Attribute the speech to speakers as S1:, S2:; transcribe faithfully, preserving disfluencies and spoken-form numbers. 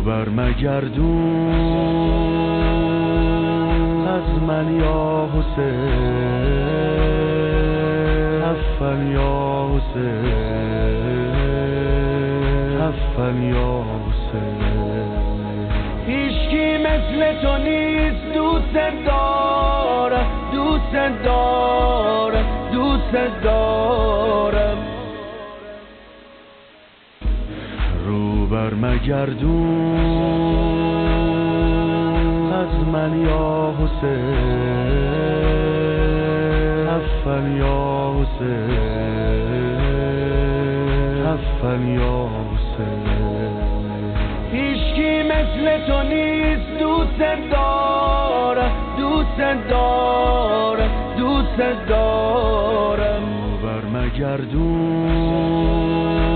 S1: بر مگردون از من یا حسین، عفن یا حسین، عفن یا حسین. هیچکی مثل تو نیست، دوست دارم، دوست دارم، دوست دارم. رو بر مگردون از من یا حسین، عفن یا حسین، عفن یا حسین. هیچکی مثل تو نیست، دوست دارم، دوست دارم، دوست دارم. بر مگردون